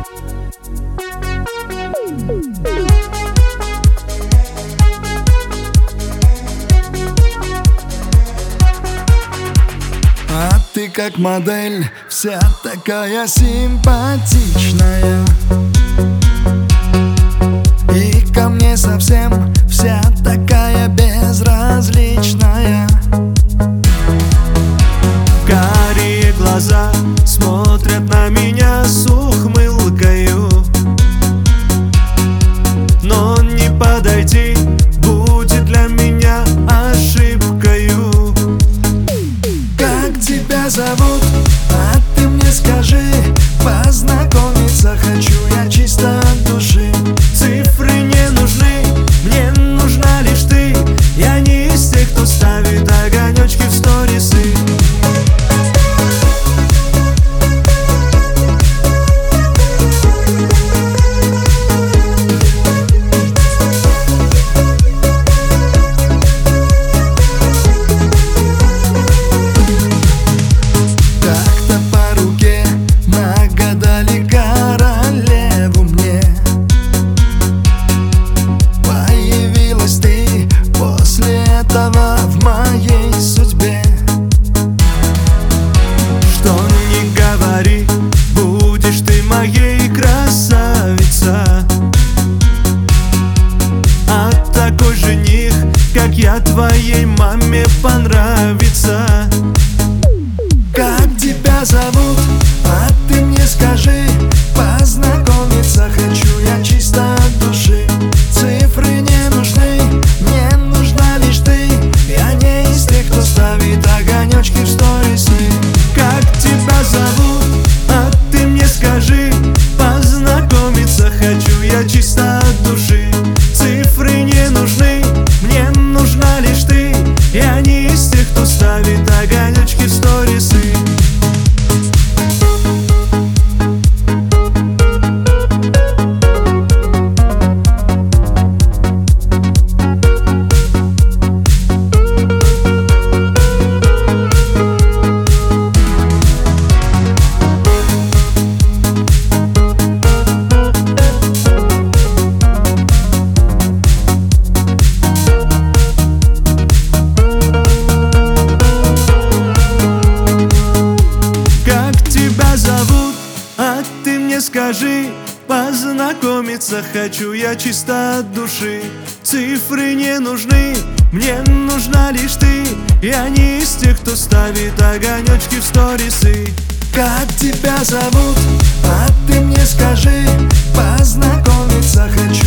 А ты как модель, вся такая симпатичная, и ко мне совсем вся такая безразличная. Карие глаза смотрят на меня с ухмылкою, но не подойти будет для меня ошибкою. Как тебя зовут? А ты мне скажи, познакомиться хочу я чисто от души. Цифры не нужны, мне нужна лишь ты. Я не из тех, кто ставит огонечки в сторисы. В моей судьбе. Что ни говори, будешь ты моей красавица. А такой жених, как я, твоей маме понравится. Как тебя зовут? А ты мне скажи, познакомиться хочу я чисто от души. Цифры не нужны, мне нужна лишь ты. Я не из тех, кто ставит огонечки в сторисы. Как тебя зовут? А ты мне скажи, познакомиться хочу я чисто от души. Цифры не нужны, мне нужна лишь ты. Я не из тех, кто ставит огонечки в сторисы. Скажи, познакомиться хочу я чисто от души. Цифры не нужны, мне нужна лишь ты. Я не из тех, кто ставит огонечки в сторисы. Как тебя зовут? А ты мне скажи, познакомиться хочу